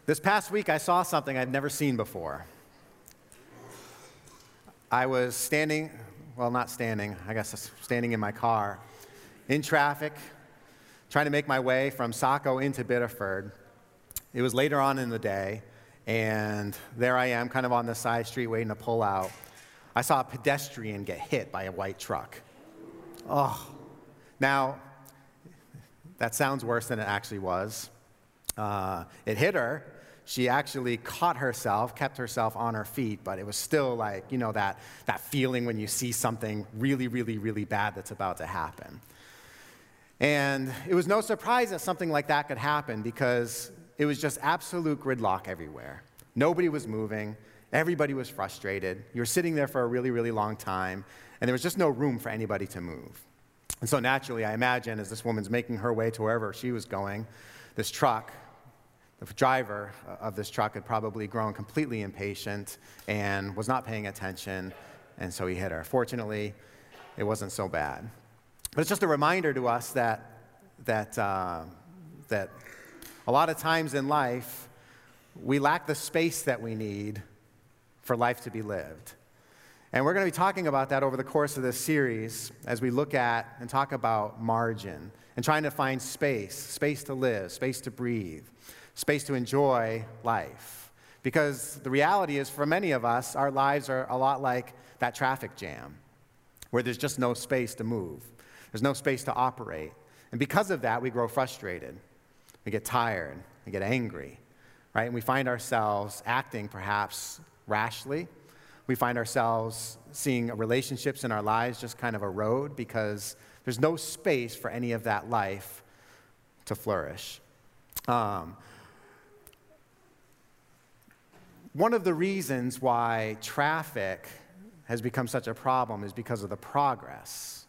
This past week, I saw something I'd never seen before. I was standing in my car in traffic, trying to make my way from Saco into Biddeford. It was later on in the day, and there I am, kind of on the side street waiting to pull out. I saw a pedestrian get hit by a white truck. Oh, now, that sounds worse than it actually was. It hit her. She actually caught herself, kept herself on her feet, but it was still like, that feeling when you see something really, really, really bad that's about to happen. And it was no surprise that something like that could happen because it was just absolute gridlock everywhere. Nobody was moving. Everybody was frustrated. You were sitting there for a really, really long time, and there was just no room for anybody to move. And so naturally, I imagine, as this woman's making her way to wherever she was going, this truck, the driver of this truck had probably grown completely impatient and was not paying attention, and so he hit her. Fortunately, it wasn't so bad. But it's just a reminder to us that a lot of times in life, we lack the space that we need for life to be lived. And we're going to be talking about that over the course of this series as we look at and talk about margin and trying to find space to live, space to breathe, space to enjoy life. Because the reality is, for many of us, our lives are a lot like that traffic jam, where there's just no space to move. There's no space to operate. And because of that, we grow frustrated. We get tired. We get angry, right? And we find ourselves acting perhaps rashly. We find ourselves seeing relationships in our lives just kind of erode because there's no space for any of that life to flourish. One of the reasons why traffic has become such a problem is because of the progress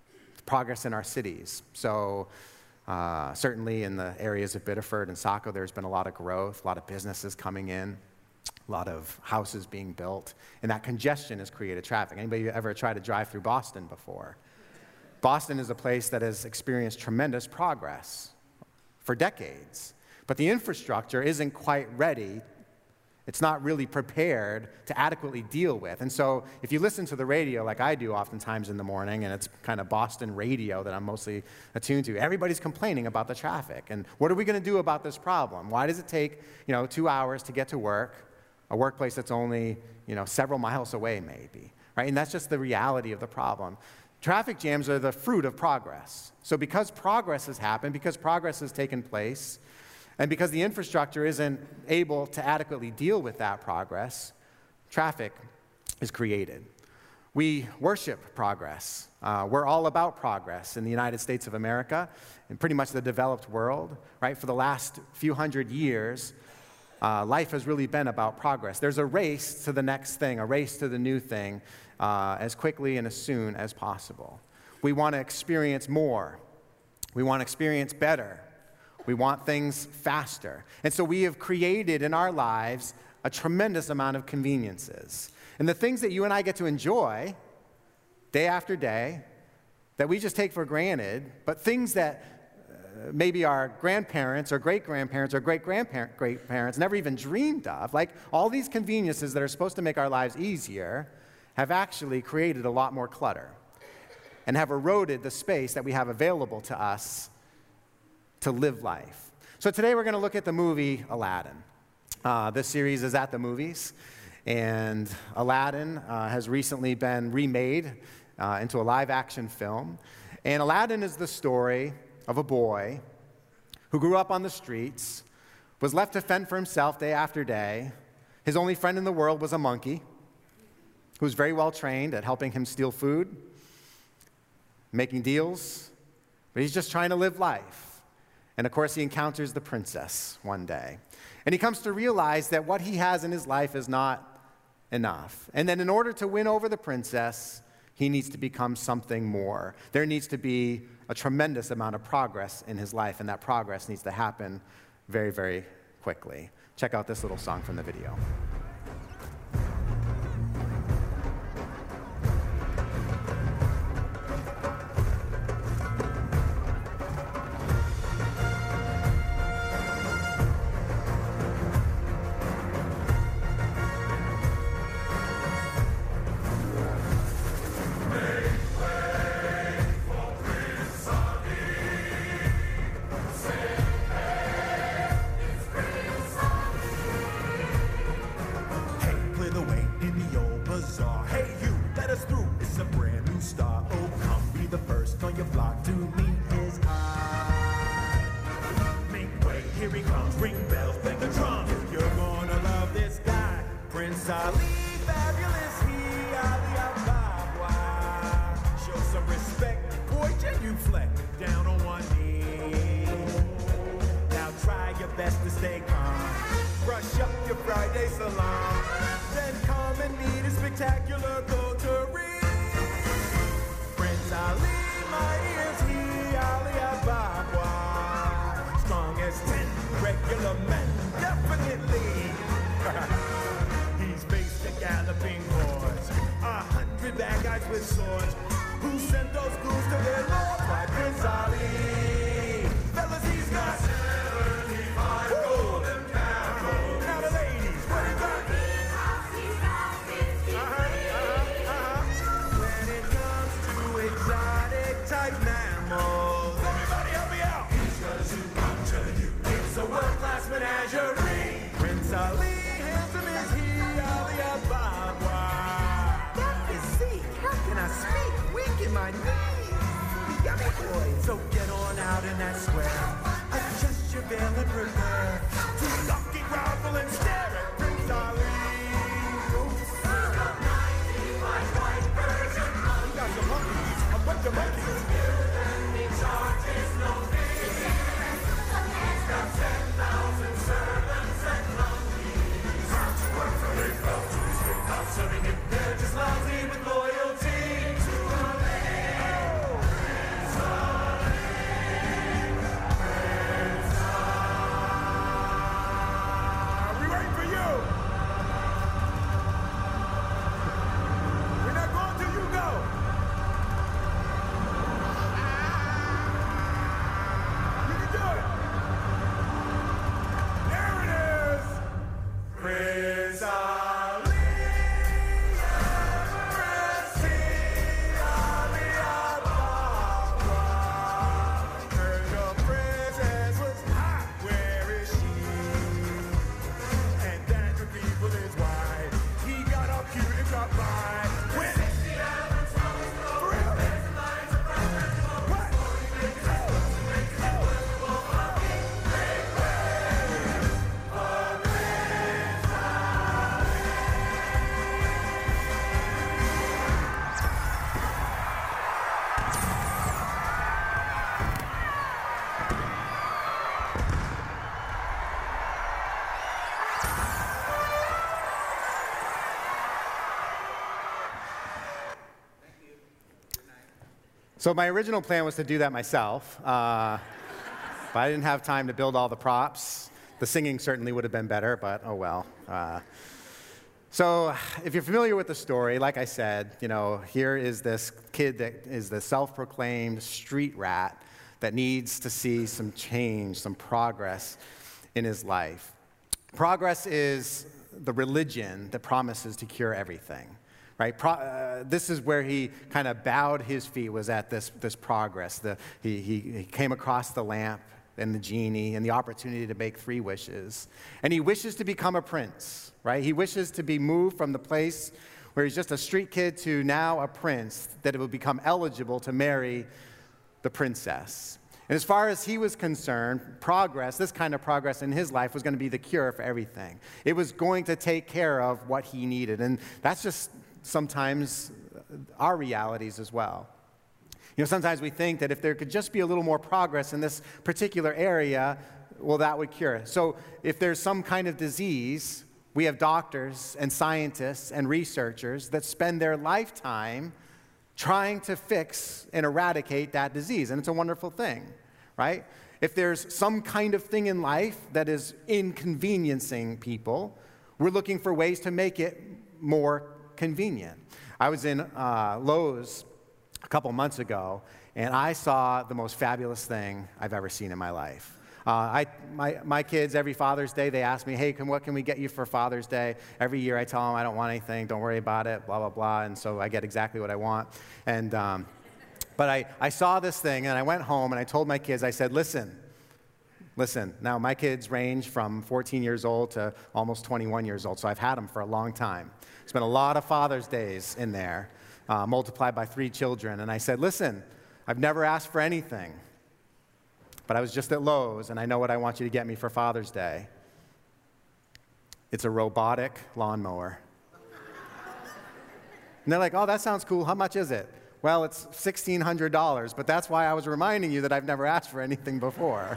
in our cities. So certainly in the areas of Biddeford and Saco, there's been a lot of growth, a lot of businesses coming in, a lot of houses being built, and that congestion has created traffic. Anybody ever tried to drive through Boston before? Boston is a place that has experienced tremendous progress for decades, but the infrastructure isn't quite ready. It's not really prepared to adequately deal with. And so if you listen to the radio like I do oftentimes in the morning, and it's kind of Boston radio that I'm mostly attuned to, everybody's complaining about the traffic. And what are we going to do about this problem? Why does it take 2 hours to get to work, a workplace that's only several miles away maybe, right? And that's just the reality of the problem. Traffic jams are the fruit of progress. So because progress has happened, because progress has taken place, and because the infrastructure isn't able to adequately deal with that progress, traffic is created. We worship progress. We're all about progress in the United States of America and pretty much the developed world, right? For the last few hundred years, life has really been about progress. There's a race to the next thing, a race to the new thing, as quickly and as soon as possible. We want to experience more. We want to experience better. We want things faster. And so we have created in our lives a tremendous amount of conveniences. And the things that you and I get to enjoy day after day, that we just take for granted, but things that maybe our grandparents or great-grandparents or great-grandparents never even dreamed of, like all these conveniences that are supposed to make our lives easier, have actually created a lot more clutter and have eroded the space that we have available to us to live life. So today we're going to look at the movie Aladdin. This series is at the movies, and Aladdin has recently been remade into a live-action film. And Aladdin is the story of a boy who grew up on the streets, was left to fend for himself day after day. His only friend in the world was a monkey who was very well trained at helping him steal food, making deals, but he's just trying to live life. And of course, he encounters the princess one day. And he comes to realize that what he has in his life is not enough. And then in order to win over the princess, he needs to become something more. There needs to be a tremendous amount of progress in his life, and that progress needs to happen very, very quickly. Check out this little song from the video. Prince Ali, fabulous, he, Ali Ababa. Show some respect, boy, genuflect, down on one knee. Now try your best to stay calm. Brush up your Friday salon. Then come and meet a spectacular coterie. Prince Ali, mighty as he, Ali Ababa. Strong as 10 regular men, definitely. He's faced the galloping hordes, 100 bad guys with swords. Who sent those ghouls to their lord? Why, Prince Ali. Fellas, he's got 75 golden camels. Now the ladies, what he got? When it comes to exotic type mammals, everybody help me out. He's got a zoo, I'm telling you. It's a world-class menagerie. Prince Ali, handsome as he, Ali Ababa. That physique, how can I speak? Weak in my knees. Yummy boy. So get on out in that square. Adjust your veil and prepare to lucky grovel and stare at Prince Ali. We got some monkeys, a bunch of monkeys. Serving him, they're just lousy with loyalty to a man. Prince Ali, Prince Ali. We waiting for you. We're not going till you go. You can do it. There it is. Prince Ali. So my original plan was to do that myself, but I didn't have time to build all the props. The singing certainly would have been better, but oh well. So if you're familiar with the story, like I said, here is this kid that is the self-proclaimed street rat that needs to see some change, some progress in his life. Progress is the religion that promises to cure everything. Right? This is where he kind of bowed his feet, was at this progress. He came across the lamp and the genie and the opportunity to make 3 wishes. And he wishes to become a prince, right? He wishes to be moved from the place where he's just a street kid to now a prince, that it will become eligible to marry the princess. And as far as he was concerned, progress, this kind of progress in his life was going to be the cure for everything. It was going to take care of what he needed. And that's just sometimes our realities as well. Sometimes we think that if there could just be a little more progress in this particular area, well, that would cure it. So if there's some kind of disease, we have doctors and scientists and researchers that spend their lifetime trying to fix and eradicate that disease. And it's a wonderful thing, right? If there's some kind of thing in life that is inconveniencing people, we're looking for ways to make it more convenient. I was in Lowe's a couple months ago, and I saw the most fabulous thing I've ever seen in my life. My kids, every Father's Day, they ask me, hey, what can we get you for Father's Day? Every year I tell them I don't want anything, don't worry about it, blah, blah, blah, and so I get exactly what I want. And but I saw this thing, and I went home, and I told my kids, I said, listen, now my kids range from 14 years old to almost 21 years old, so I've had them for a long time. Spent a lot of Father's Days in there, multiplied by 3 children. And I said, listen, I've never asked for anything, but I was just at Lowe's, and I know what I want you to get me for Father's Day. It's a robotic lawnmower. And they're like, oh, that sounds cool. How much is it? Well, it's $1,600, but that's why I was reminding you that I've never asked for anything before.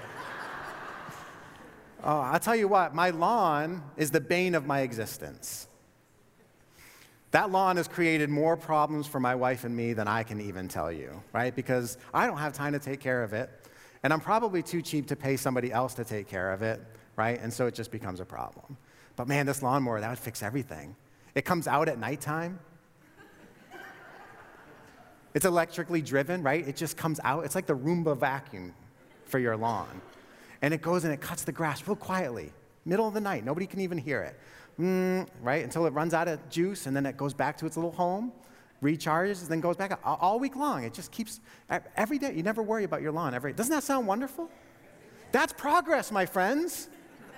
Oh, I'll tell you what, my lawn is the bane of my existence. That lawn has created more problems for my wife and me than I can even tell you, right? Because I don't have time to take care of it, and I'm probably too cheap to pay somebody else to take care of it, right? And so it just becomes a problem. But man, this lawnmower, that would fix everything. It comes out at nighttime. It's electrically driven, right? It just comes out. It's like the Roomba vacuum for your lawn. And it goes and it cuts the grass real quietly, middle of the night. Nobody can even hear it. Right? Until it runs out of juice, and then it goes back to its little home, recharges, and then goes back all week long. It just keeps, every day. You never worry about your lawn. Doesn't that sound wonderful? That's progress, my friends.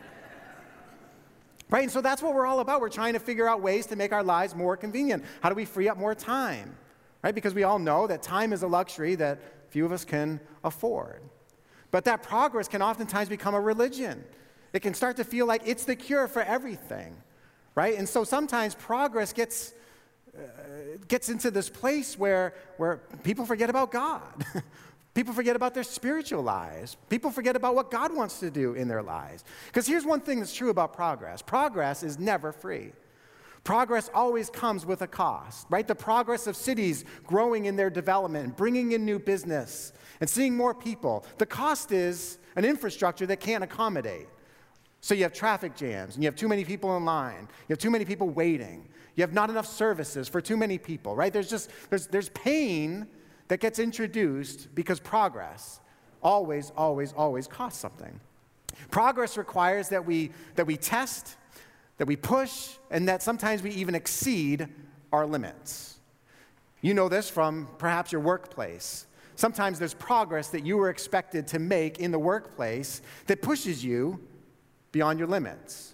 Right? And so that's what we're all about. We're trying to figure out ways to make our lives more convenient. How do we free up more time? Right? Because we all know that time is a luxury that few of us can afford. But that progress can oftentimes become a religion. It can start to feel like it's the cure for everything, right? And so sometimes progress gets into this place where people forget about God. People forget about their spiritual lives. People forget about what God wants to do in their lives. Because here's one thing that's true about progress. Progress is never free. Progress always comes with a cost, right? The progress of cities growing in their development, bringing in new business, and seeing more people. The cost is an infrastructure that can't accommodate. So you have traffic jams, and you have too many people in line. You have too many people waiting. You have not enough services for too many people, right? There's pain that gets introduced because progress always costs something. Progress requires that we test, that we push, and that sometimes we even exceed our limits. You know this from perhaps your workplace. Sometimes there's progress that you were expected to make in the workplace that pushes you beyond your limits.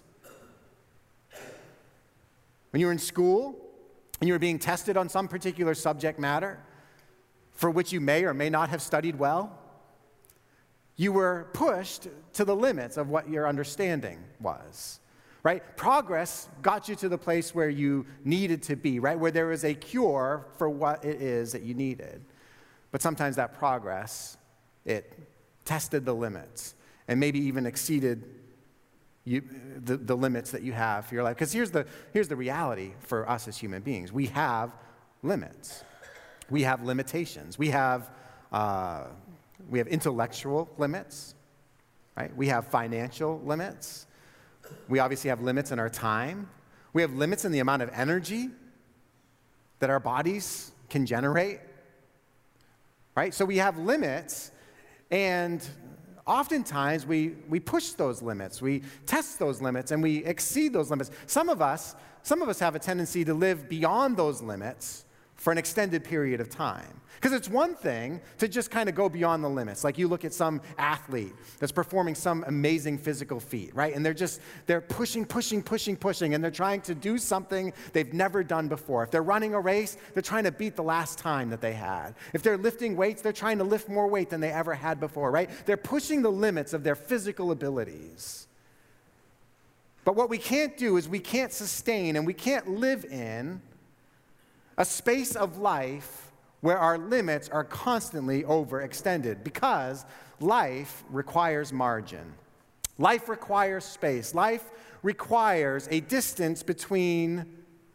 When you were in school and you were being tested on some particular subject matter for which you may or may not have studied well, you were pushed to the limits of what your understanding was, right? Progress got you to the place where you needed to be, right? Where there was a cure for what it is that you needed. But sometimes that progress, it tested the limits and maybe even exceeded the limits that you have for your life. Because here's the reality for us as human beings. We have limits. We have limitations. We have intellectual limits, right? We have financial limits. We obviously have limits in our time. We have limits in the amount of energy that our bodies can generate, right? So we have limits, and oftentimes we push those limits, we test those limits, and we exceed those limits. Some of us have a tendency to live beyond those limits for an extended period of time. Because it's one thing to just kind of go beyond the limits. Like you look at some athlete that's performing some amazing physical feat, right? And they're pushing, and they're trying to do something they've never done before. If they're running a race, they're trying to beat the last time that they had. If they're lifting weights, they're trying to lift more weight than they ever had before, right? They're pushing the limits of their physical abilities. But what we can't do is we can't sustain and we can't live in a space of life where our limits are constantly overextended, because life requires margin. Life requires space. Life requires a distance between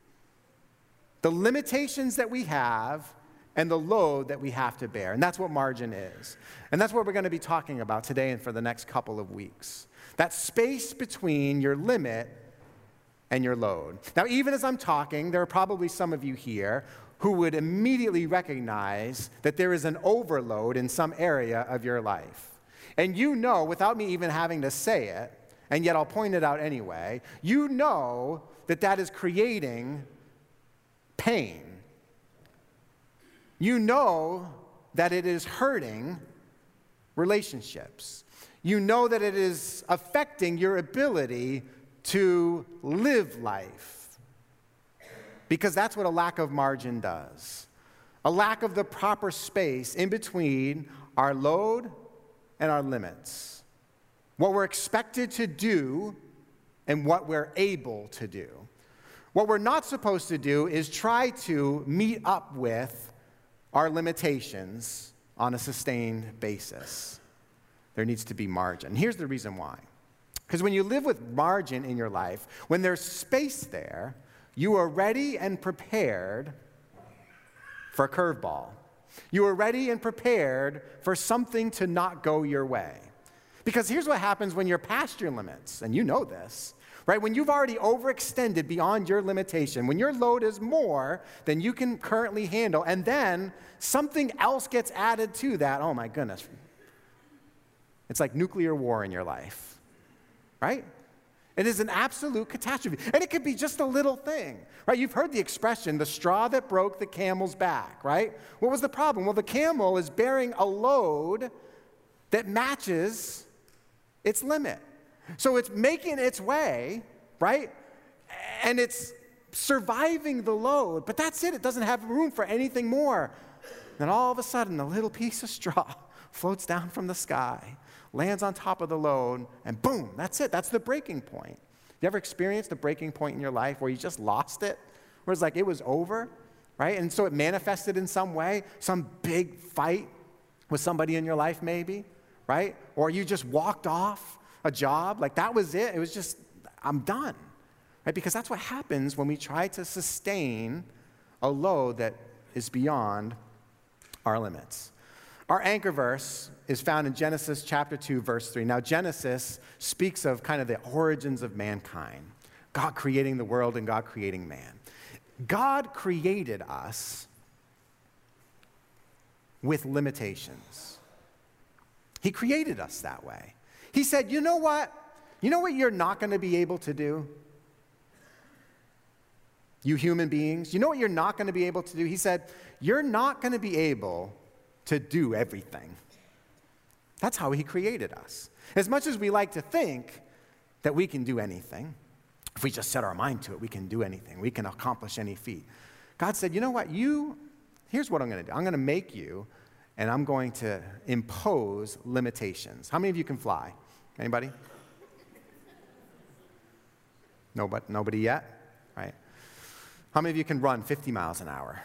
the limitations that we have and the load that we have to bear. And that's what margin is. And that's what we're going to be talking about today and for the next couple of weeks. That space between your limit and your load. Now, even as I'm talking, there are probably some of you here who would immediately recognize that there is an overload in some area of your life. And you know, without me even having to say it, and yet I'll point it out anyway, you know that that is creating pain. You know that it is hurting relationships. You know that it is affecting your ability to live life, because that's what a lack of margin does. A lack of the proper space in between our load and our limits. What we're expected to do and what we're able to do. What we're not supposed to do is try to meet up with our limitations on a sustained basis. There needs to be margin. Here's the reason why. Because when you live with margin in your life, when there's space there, you are ready and prepared for a curveball. You are ready and prepared for something to not go your way. Because here's what happens when you're past your limits, and you know this, right? When you've already overextended beyond your limitation, when your load is more than you can currently handle, and then something else gets added to that, oh my goodness. It's like nuclear war in your life, right? It is an absolute catastrophe. And it could be just a little thing, right? You've heard the expression, the straw that broke the camel's back, right? What was the problem? Well, the camel is bearing a load that matches its limit. So it's making its way, right? And it's surviving the load, but that's it. It doesn't have room for anything more. Then all of a sudden, a little piece of straw floats down from the sky, lands on top of the load, and boom, that's it. That's the breaking point. You ever experienced a breaking point in your life where you just lost it? Where it's like it was over, right? And so it manifested in some way, some big fight with somebody in your life maybe, right? Or you just walked off a job, like that was it. It was just, I'm done, right? Because that's what happens when we try to sustain a load that is beyond our limits. Our anchor verse is found in Genesis chapter 2, verse 3. Now, Genesis speaks of kind of the origins of mankind, God creating the world and God creating man. God created us with limitations. He created us that way. He said, you know what? You know what you're not going to be able to do? You human beings, you know what you're not going to be able to do? He said, you're not going to be able to do everything. That's how he created us. As much as we like to think that we can do anything, if we just set our mind to it, we can do anything. We can accomplish any feat. God said, you know what? Here's what I'm going to do. I'm going to make you, and I'm going to impose limitations. How many of you can fly? Anybody? Nobody yet? Right. How many of you can run 50 miles an hour?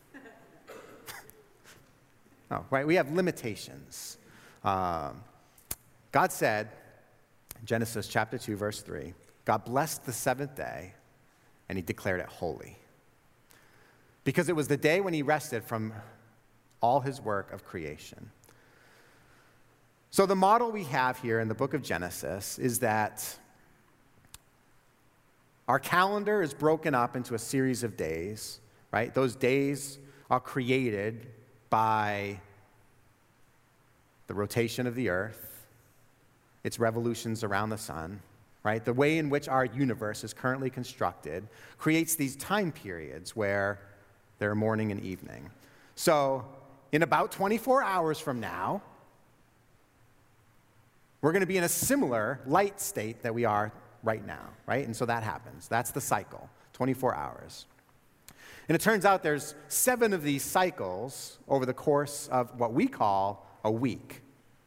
Oh, right, we have limitations. God said, Genesis chapter 2, verse 3, God blessed the seventh day, and he declared it holy. Because it was the day when he rested from all his work of creation. So the model we have here in the book of Genesis is that our calendar is broken up into a series of days, right? Those days are created by the rotation of the earth, its revolutions around the sun, right? The way in which our universe is currently constructed creates these time periods where there are morning and evening. So in about 24 hours from now, we're going to be in a similar light state that we are right now, right? And so that happens. That's the cycle, 24 hours. And it turns out there's 7 of these cycles over the course of what we call a week.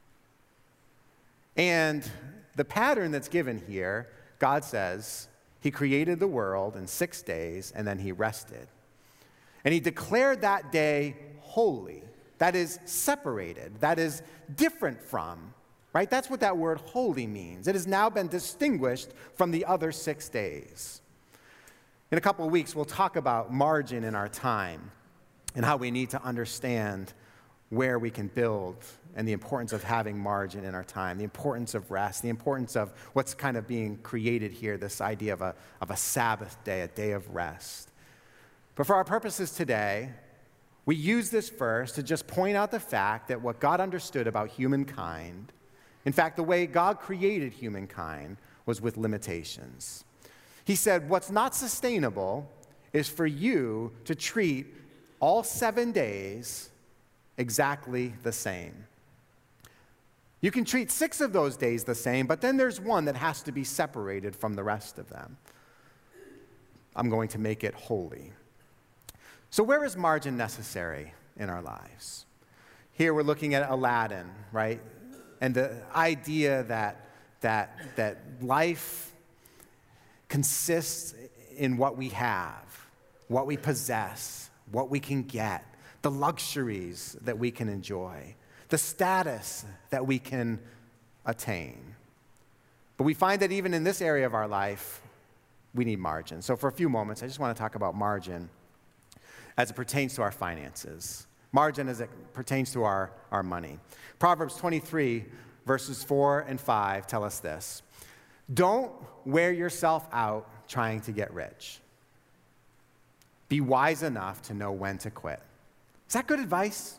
And the pattern that's given here, God says, he created the world in 6 days, and then he rested. And he declared that day holy. That is separated. That is different from, right? That's what that word holy means. It has now been distinguished from the other 6 days. In a couple of weeks, we'll talk about margin in our time and how we need to understand where we can build and the importance of having margin in our time, the importance of rest, the importance of what's kind of being created here, this idea of a Sabbath day, a day of rest. But for our purposes today, we use this verse to just point out the fact that what God understood about humankind, in fact, the way God created humankind was with limitations. He said, what's not sustainable is for you to treat all 7 days exactly the same. You can treat 6 of those days the same, but then there's one that has to be separated from the rest of them. I'm going to make it holy. So where is margin necessary in our lives? Here we're looking at Aladdin, right? And the idea that life consists in what we have, what we possess, what we can get, the luxuries that we can enjoy, the status that we can attain. But we find that even in this area of our life, we need margin. So for a few moments, I just want to talk about margin as it pertains to our finances. Margin as it pertains to our money. Proverbs 23, verses 4 and 5 tell us this. Don't wear yourself out trying to get rich. Be wise enough to know when to quit. Is that good advice?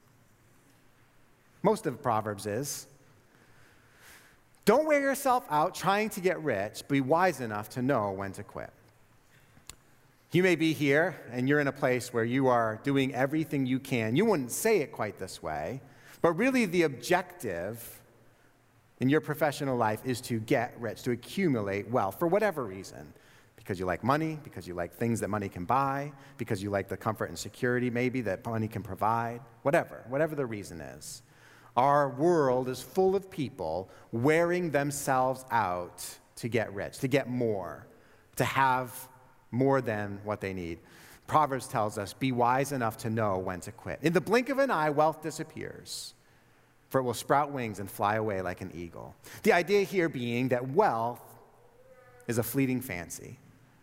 Most of Proverbs is. Don't wear yourself out trying to get rich. Be wise enough to know when to quit. You may be here and you're in a place where you are doing everything you can. You wouldn't say it quite this way, but really the objective in your professional life is to get rich, to accumulate wealth for whatever reason. Because you like money, because you like things that money can buy, because you like the comfort and security maybe that money can provide, whatever the reason is. Our world is full of people wearing themselves out to get rich, to get more, to have more than what they need. Proverbs tells us, be wise enough to know when to quit. In the blink of an eye, wealth disappears, for it will sprout wings and fly away like an eagle. The idea here being that wealth is a fleeting fancy.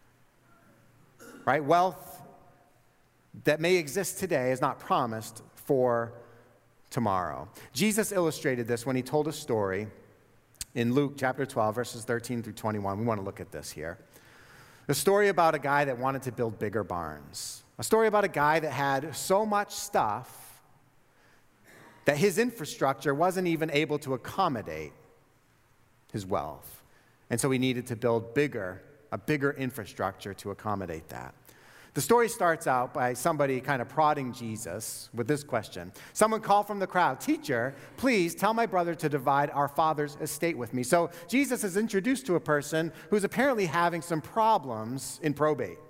Right? Wealth that may exist today is not promised for tomorrow. Jesus illustrated this when he told a story in Luke chapter 12, verses 13 through 21. We want to look at this here. A story about a guy that wanted to build bigger barns. A story about a guy that had so much stuff that his infrastructure wasn't even able to accommodate his wealth. And so he needed to build a bigger infrastructure to accommodate that. The story starts out by somebody kind of prodding Jesus with this question. Someone called from the crowd, "Teacher, please tell my brother to divide our father's estate with me." So Jesus is introduced to a person who's apparently having some problems in probate.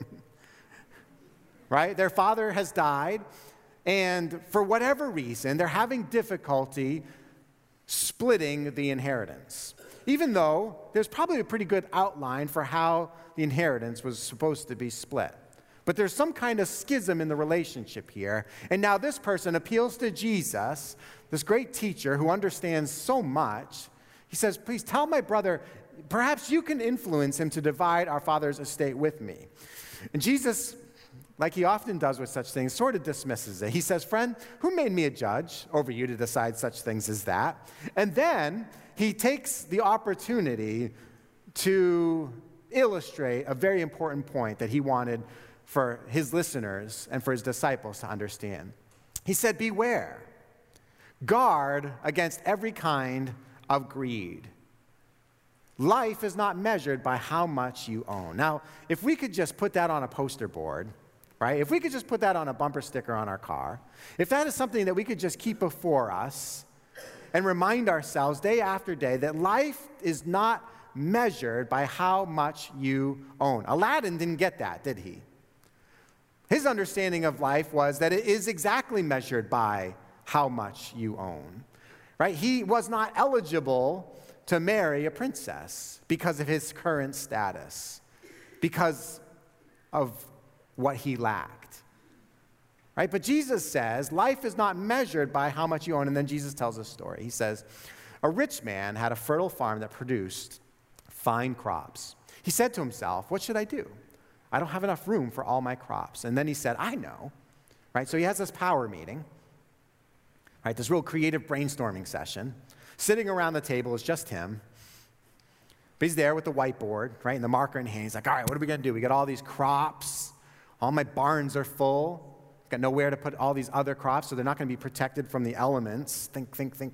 Right? Their father has died, and for whatever reason, they're having difficulty splitting the inheritance. Even though there's probably a pretty good outline for how the inheritance was supposed to be split. But there's some kind of schism in the relationship here. And now this person appeals to Jesus, this great teacher who understands so much. He says, "Please tell my brother, perhaps you can influence him to divide our father's estate with me." And Jesus, like he often does with such things, sort of dismisses it. He says, "Friend, who made me a judge over you to decide such things as that?" And then he takes the opportunity to illustrate a very important point that he wanted for his listeners and for his disciples to understand. He said, "Beware, guard against every kind of greed. Life is not measured by how much you own." Now, if we could just put that on a poster board, right? If we could just put that on a bumper sticker on our car, if that is something that we could just keep before us and remind ourselves day after day that life is not measured by how much you own. Aladdin didn't get that, did he? His understanding of life was that it is exactly measured by how much you own, right? He was not eligible to marry a princess because of his current status, because of what he lacked, right? But Jesus says life is not measured by how much you own. And then Jesus tells a story. He says, a rich man had a fertile farm that produced fine crops. He said to himself, "What should I do? I don't have enough room for all my crops." And then he said, "I know," right? So he has this power meeting, right? This real creative brainstorming session. Sitting around the table is just him. But he's there with the whiteboard, right? And the marker in hand. He's like, "All right, what are we going to do? We got all these crops. All my barns are full. Got nowhere to put all these other crops, so they're not going to be protected from the elements." Think.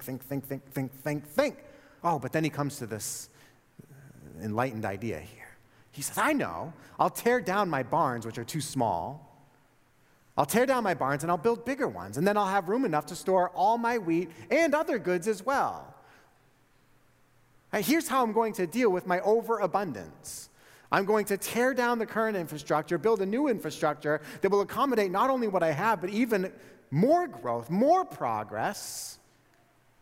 Oh, but then he comes to this enlightened idea here. He says, "I know. I'll tear down my barns, which are too small. I'll tear down my barns and I'll build bigger ones. And then I'll have room enough to store all my wheat and other goods as well. Here's how I'm going to deal with my overabundance. I'm going to tear down the current infrastructure, build a new infrastructure that will accommodate not only what I have, but even more growth, more progress.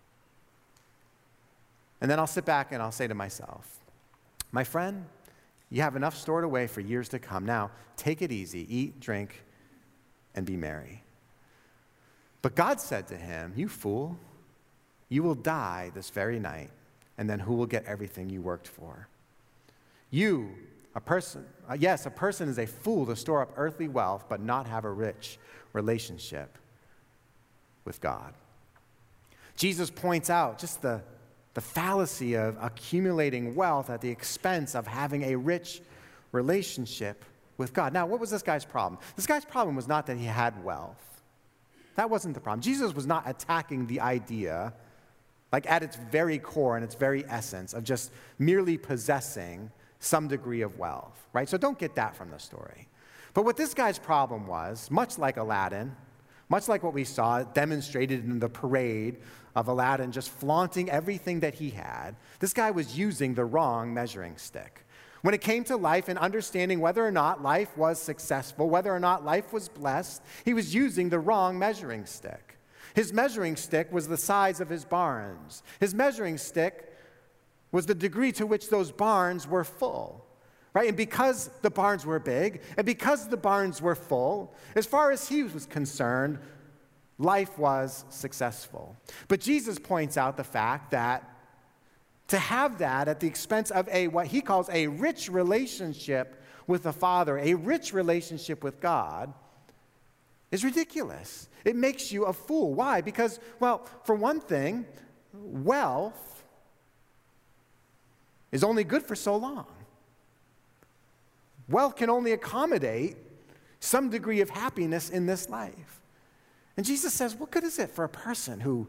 And then I'll sit back and I'll say to myself, my friend, You have enough stored away for years to come. Now, take it easy, eat, drink, and be merry. But God said to him, you fool, you will die this very night, and then who will get everything you worked for? You, a person is a fool to store up earthly wealth, but not have a rich relationship with God. Jesus points out just the fallacy of accumulating wealth at the expense of having a rich relationship with God. Now, what was this guy's problem? This guy's problem was not that he had wealth. That wasn't the problem. Jesus was not attacking the idea, like at its very core and its very essence, of just merely possessing some degree of wealth, right? So don't get that from the story. But what this guy's problem was, much like Aladdin, much like what we saw demonstrated in the parade of Aladdin just flaunting everything that he had, this guy was using the wrong measuring stick. When it came to life and understanding whether or not life was successful, whether or not life was blessed, he was using the wrong measuring stick. His measuring stick was the size of his barns. His measuring stick was the degree to which those barns were full, right? And because the barns were big, and because the barns were full, as far as he was concerned, life was successful. But Jesus points out the fact that to have that at the expense of what he calls a rich relationship with the Father, a rich relationship with God, is ridiculous. It makes you a fool. Why? Because, well, for one thing, wealth is only good for so long. Wealth can only accommodate some degree of happiness in this life. And Jesus says, what good is it for a person who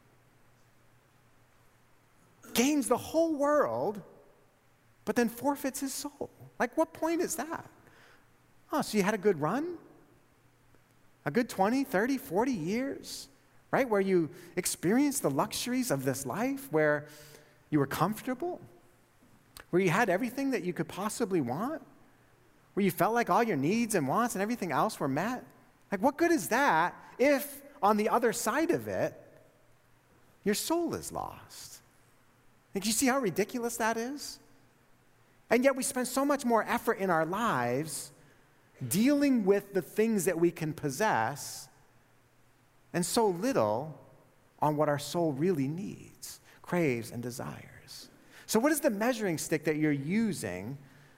gains the whole world, but then forfeits his soul? Like, what point is that? Oh, so you had a good run? A good 20, 30, 40 years, right? Where you experienced the luxuries of this life, where you were comfortable, where you had everything that you could possibly want, where you felt like all your needs and wants and everything else were met. Like, what good is that if on the other side of it, your soul is lost? Like, you see how ridiculous that is? And yet we spend so much more effort in our lives dealing with the things that we can possess and so little on what our soul really needs, craves, and desires. So what is the measuring stick that you're using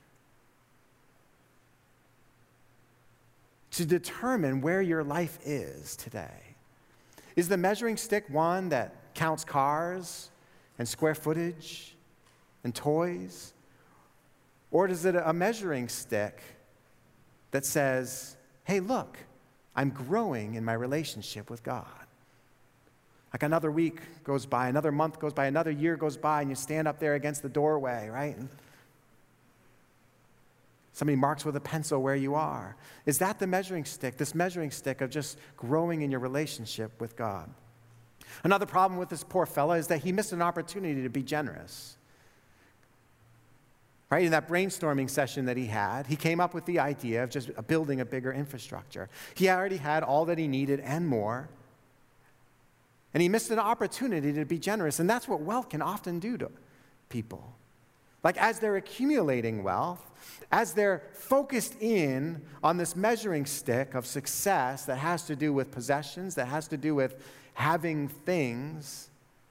to determine where your life is today? Is the measuring stick one that counts cars and square footage and toys? Or is it a measuring stick that says, hey, look, I'm growing in my relationship with God? Like, another week goes by, another month goes by, another year goes by, and you stand up there against the doorway, right? And somebody marks with a pencil where you are. Is that the measuring stick, this measuring stick of just growing in your relationship with God? Another problem with this poor fella is that he missed an opportunity to be generous. Right? In that brainstorming session that he had, he came up with the idea of just building a bigger infrastructure. He already had all that he needed and more. And he missed an opportunity to be generous. And that's what wealth can often do to people. Like, as they're accumulating wealth, as they're focused in on this measuring stick of success that has to do with possessions, that has to do with having things,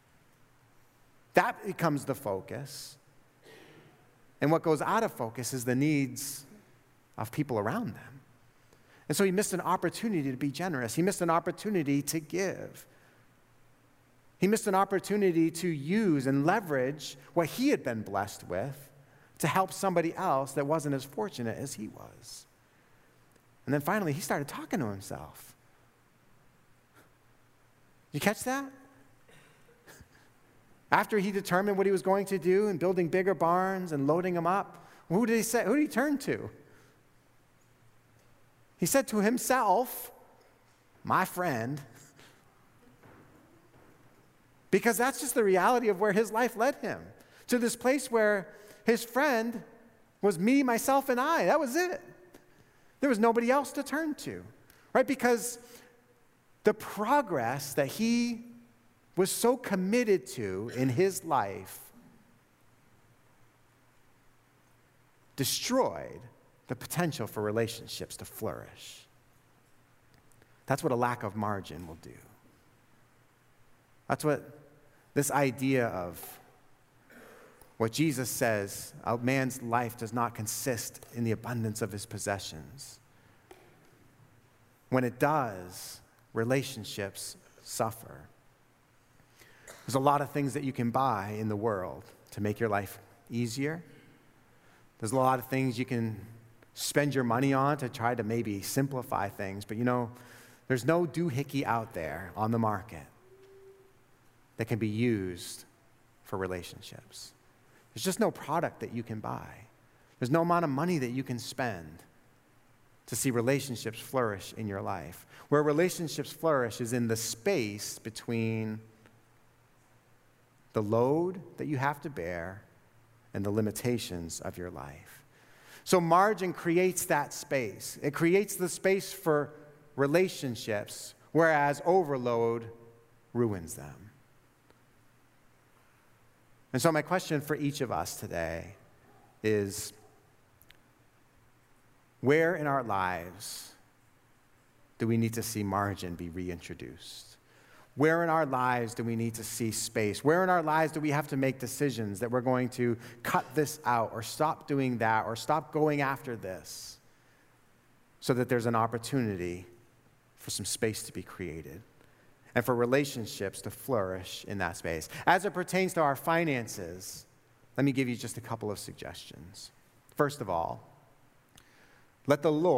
that becomes the focus. And what goes out of focus is the needs of people around them. And so he missed an opportunity to be generous. He missed an opportunity to give. He missed an opportunity to use and leverage what he had been blessed with to help somebody else that wasn't as fortunate as he was. And then finally, he started talking to himself. Did you catch that? After he determined what he was going to do and building bigger barns and loading them up, who did he say? Who did he turn to? He said to himself, my friend, because that's just the reality of where his life led him, to this place where his friend was me, myself, and I. That was it. There was nobody else to turn to, right? Because the progress that he was so committed to in his life destroyed the potential for relationships to flourish. That's what a lack of margin will do. That's what this idea of what Jesus says, a man's life does not consist in the abundance of his possessions. When it does, relationships suffer. There's a lot of things that you can buy in the world to make your life easier. There's a lot of things you can spend your money on to try to maybe simplify things. But there's no doohickey out there on the market that can be used for relationships. There's just no product that you can buy. There's no amount of money that you can spend to see relationships flourish in your life. Where relationships flourish is in the space between the load that you have to bear and the limitations of your life. So margin creates that space. It creates the space for relationships, whereas overload ruins them. And so my question for each of us today is, where in our lives do we need to see margin be reintroduced? Where in our lives do we need to see space? Where in our lives do we have to make decisions that we're going to cut this out or stop doing that or stop going after this so that there's an opportunity for some space to be created and for relationships to flourish in that space? As it pertains to our finances, let me give you just a couple of suggestions. First of all, let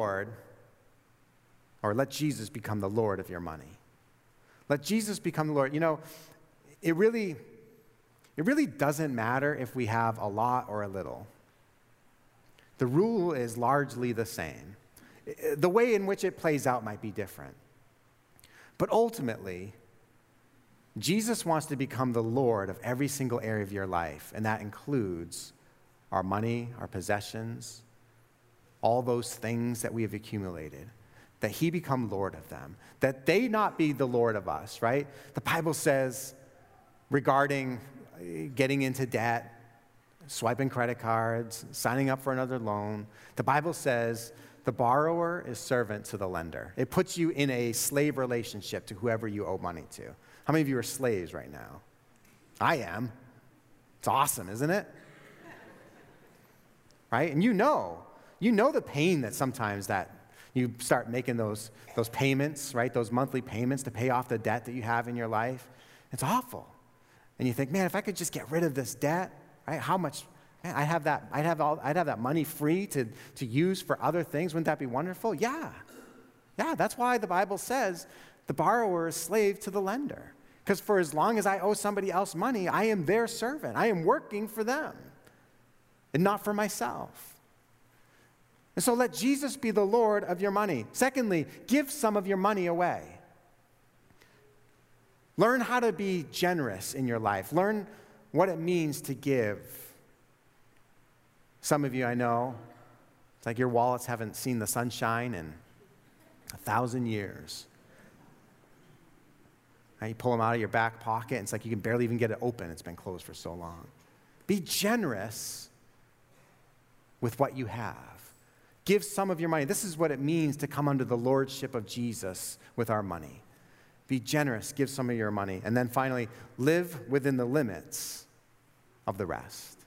Jesus become the Lord of your money. Let Jesus become the Lord. It really doesn't matter if we have a lot or a little. The rule is largely the same. The way in which it plays out might be different. But ultimately, Jesus wants to become the Lord of every single area of your life, and that includes our money, our possessions, all those things that we have accumulated, that he become Lord of them, that they not be the Lord of us, right? The Bible says regarding getting into debt, swiping credit cards, signing up for another loan, the Bible says the borrower is servant to the lender. It puts you in a slave relationship to whoever you owe money to. How many of you are slaves right now? I am. It's awesome, isn't it? Right? And you know the pain that sometimes that you start making those payments, right? Those monthly payments to pay off the debt that you have in your life. It's awful. And you think, man, if I could just get rid of this debt, right? How much, man, I'd have that money free to use for other things. Wouldn't that be wonderful? Yeah. Yeah, that's why the Bible says the borrower is slave to the lender. Because for as long as I owe somebody else money, I am their servant. I am working for them and not for myself. And so let Jesus be the Lord of your money. Secondly, give some of your money away. Learn how to be generous in your life. Learn what it means to give. Some of you I know, it's like your wallets haven't seen the sunshine in 1,000 years. And you pull them out of your back pocket, and it's like you can barely even get it open. It's been closed for so long. Be generous with what you have. Give some of your money. This is what it means to come under the lordship of Jesus with our money. Be generous. Give some of your money. And then finally, live within the limits of the rest.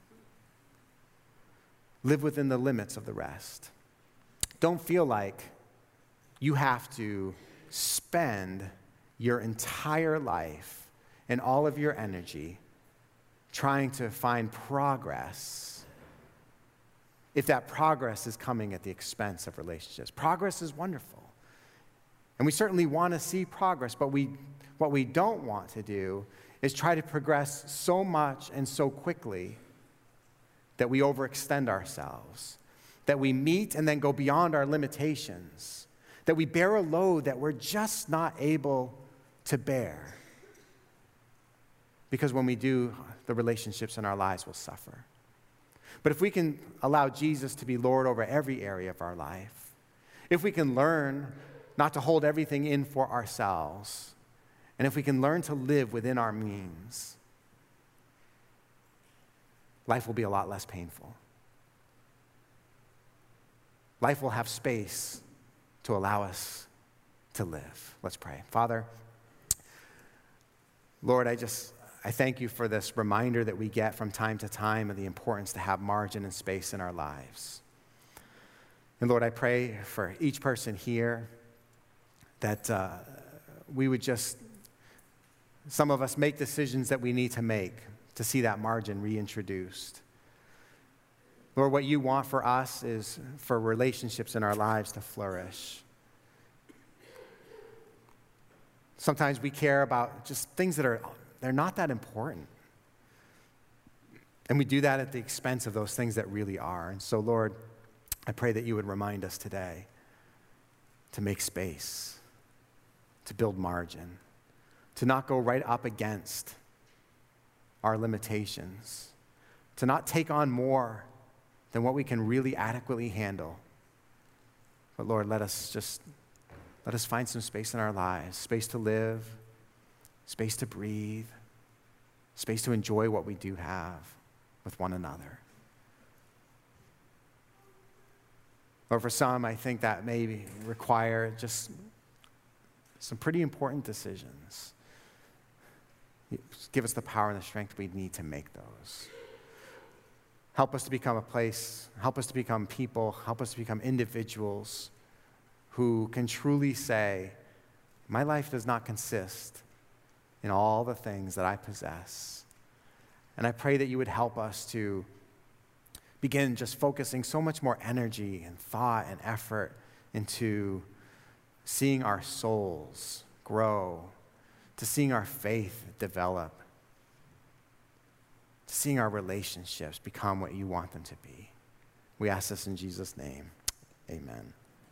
Live within the limits of the rest. Don't feel like you have to spend your entire life and all of your energy trying to find progress if that progress is coming at the expense of relationships. Progress is wonderful. And we certainly want to see progress, but what we don't want to do is try to progress so much and so quickly that we overextend ourselves, that we meet and then go beyond our limitations, that we bear a load that we're just not able to bear. Because when we do, the relationships in our lives will suffer. But if we can allow Jesus to be Lord over every area of our life, if we can learn not to hold everything in for ourselves, and if we can learn to live within our means, life will be a lot less painful. life will have space to allow us to live. Let's pray. Father, Lord, I thank you for this reminder that we get from time to time of the importance to have margin and space in our lives. And Lord, I pray for each person here that we would some of us make decisions that we need to make to see that margin reintroduced. Lord, what you want for us is for relationships in our lives to flourish. Sometimes we care about just things they're not that important. And we do that at the expense of those things that really are. And so, Lord, I pray that you would remind us today to make space, to build margin, to not go right up against our limitations, to not take on more than what we can really adequately handle. But Lord, let us find some space in our lives, space to live, space to breathe, space to enjoy what we do have with one another. Or for some, I think that may require just some pretty important decisions. Give us the power and the strength we need to make those. Help us to become a place, help us to become people, help us to become individuals who can truly say, my life does not consist in all the things that I possess. And I pray that you would help us to begin just focusing so much more energy and thought and effort into seeing our souls grow, to seeing our faith develop, to seeing our relationships become what you want them to be. We ask this in Jesus' name. Amen.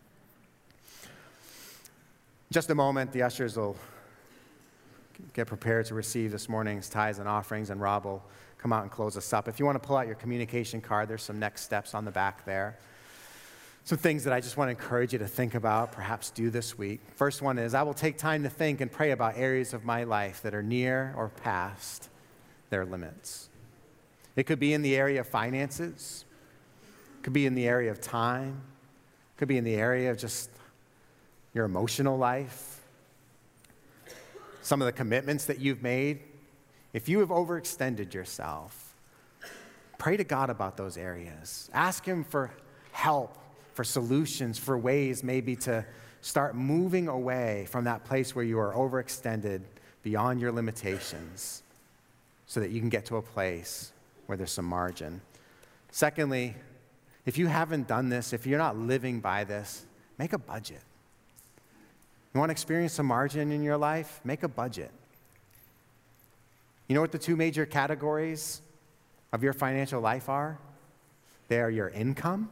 In just a moment, the ushers will get prepared to receive this morning's tithes and offerings, and Rob will come out and close us up. If you want to pull out your communication card, there's some next steps on the back there. Some things that I just want to encourage you to think about, perhaps do this week. First one is, I will take time to think and pray about areas of my life that are near or past their limits. It could be in the area of finances. It could be in the area of time. It could be in the area of just your emotional life. Some of the commitments that you've made. If you have overextended yourself, pray to God about those areas. Ask him for help, for solutions, for ways maybe to start moving away from that place where you are overextended beyond your limitations so that you can get to a place where there's some margin. Secondly, if you haven't done this, if you're not living by this, make a budget. You want to experience some margin in your life? Make a budget. You know what the two major categories of your financial life are? They are your income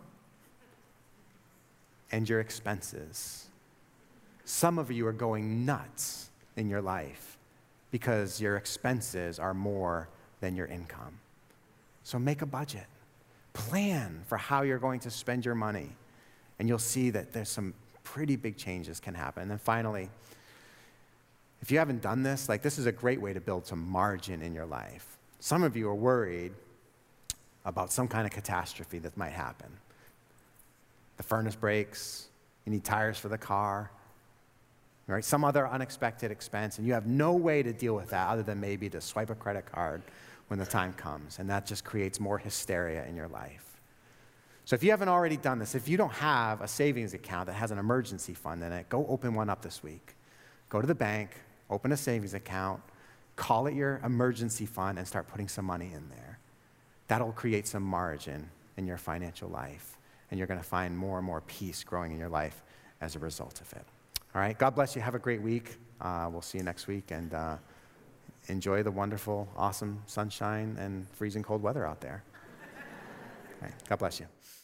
and your expenses. Some of you are going nuts in your life because your expenses are more than your income. So make a budget. Plan for how you're going to spend your money, and you'll see that there's some pretty big changes can happen. And then finally, if you haven't done this, this is a great way to build some margin in your life. Some of you are worried about some kind of catastrophe that might happen. The furnace breaks, you need tires for the car, right? Some other unexpected expense, and you have no way to deal with that other than maybe to swipe a credit card when the time comes, and that just creates more hysteria in your life. So if you haven't already done this, if you don't have a savings account that has an emergency fund in it, go open one up this week. Go to the bank, open a savings account, call it your emergency fund, and start putting some money in there. That'll create some margin in your financial life, and you're going to find more and more peace growing in your life as a result of it. All right, God bless you. Have a great week. We'll see you next week, and enjoy the wonderful, awesome sunshine and freezing cold weather out there. All right, God bless you.